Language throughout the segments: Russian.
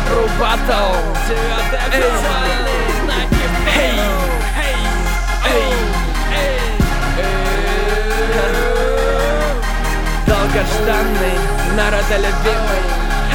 Бру Баттл. 9-й официальный знаки. Эй, эй, долгожданный, народолюбимый.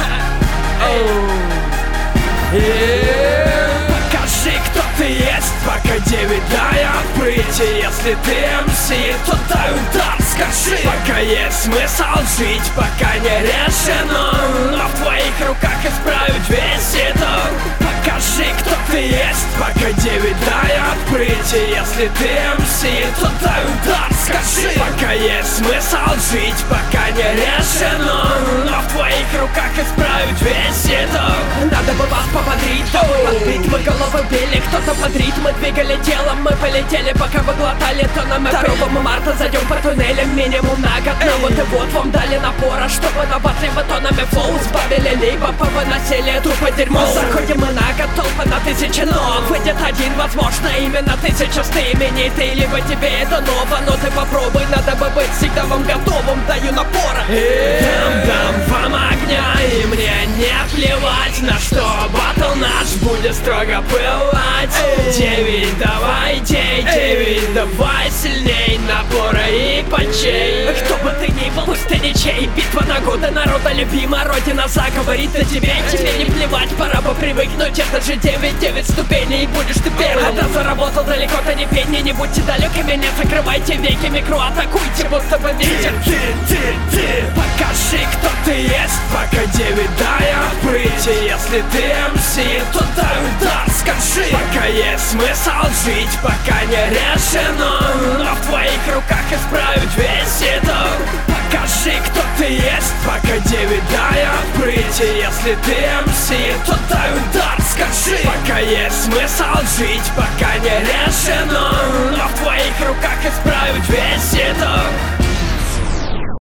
Покажи, кто ты есть, пока 9 дай открытие. Если ты МС, то дай удар, скажи. Пока есть смысл жить, пока не решено, но в твоих руках исправить весь итог. Покажи, кто ты есть, пока 9 дай открытие. Если ты МС, то дай удар, скажи. Пока есть смысл жить, пока не решено, но в твоих руках исправить весь итог. Надо бы вас поподрить, чтобы подбить. Мы головы били, кто-то подрит. Мы двигали телом, мы полетели, пока вы глотали тоном. 2 марта зайдем по туннелям минимум на год. Но вот и вот вам дали напора, чтобы на батле тонами флоу сбавили, либо повыносили тупо дерьмо. Заходим мы на год, толпа на 1000 ног. Выйдет один, возможно, именно 1000 знаменитый. Либо тебе это ново, но ты попробуй. Надо бы быть всегда вам готовым, даю напора. Дам вам огня, и мне не плевать, на что батл наш будет строго пылать. 9, давай, 9, давай сильней напора и почей. Кто бы ты ни был, пусть ты ничей. Битва на годы, народа любима, родина заговорит о тебе. Тебе не плевать, пора бы привыкнуть. Это же 9 ступеней, и будешь ты первым. А ты заработал далеко, то не пень, не будьте далекими, не закрывайте веки, микро атакуйте, будто бы ветер. Ты, покажи, кто ты есть, пока 9 дай открытие. Если ты МС, то дай удар, скажи. Пока есть смысл жить, пока не решено, но в твоих руках исправить весь итог. Покажи, кто ты есть, пока 9 дай открытие. Если ты МС, то дай удар, скажи. Пока есть смысл жить, пока не решено, но в твоих руках исправить весь итог.